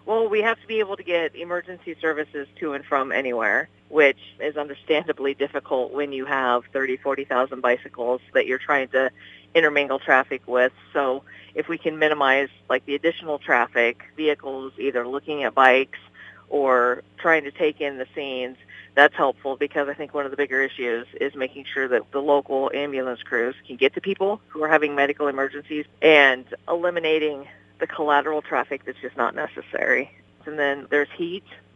Well, we have to be able to get emergency services to and from anywhere, which is understandably difficult when you have 30, 40,000 bicycles that you're trying to intermingle traffic with. So if we can minimize like the additional traffic, vehicles either looking at bikes or trying to take in the scenes, that's helpful because I think one of the bigger issues is making sure that the local ambulance crews can get to people who are having medical emergencies and eliminating the collateral traffic that's just not necessary. And then there's heat.